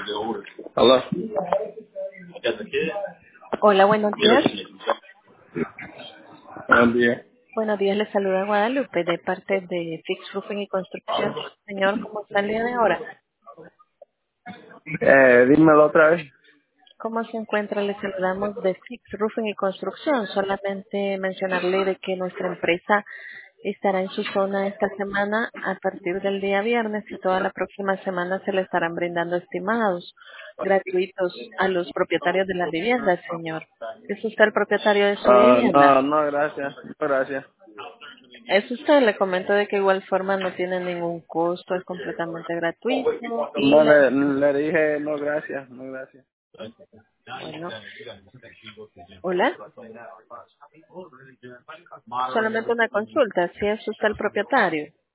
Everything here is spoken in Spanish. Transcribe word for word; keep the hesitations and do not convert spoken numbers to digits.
Hola. Hola, buenos días. Buen día. Buenos días, les saluda Guadalupe de parte de Fix Roofing y Construcción. Señor, ¿cómo está el día de ahora? Eh, dímelo otra vez. ¿Cómo se encuentra? Le saludamos de Fix Roofing y Construcción. Solamente mencionarle de que nuestra empresa estará en su zona esta semana a partir del día viernes y toda la próxima semana se le estarán brindando estimados gratuitos a los propietarios de las viviendas, señor. ¿Es usted el propietario de su Ah, vivienda? no, no, gracias. No, gracias. Es usted, le comento de que igual forma no tiene ningún costo, es completamente gratuito y No, la, le, le dije no, gracias. No, gracias. bueno, hola, solamente una consulta, si es usted el propietario.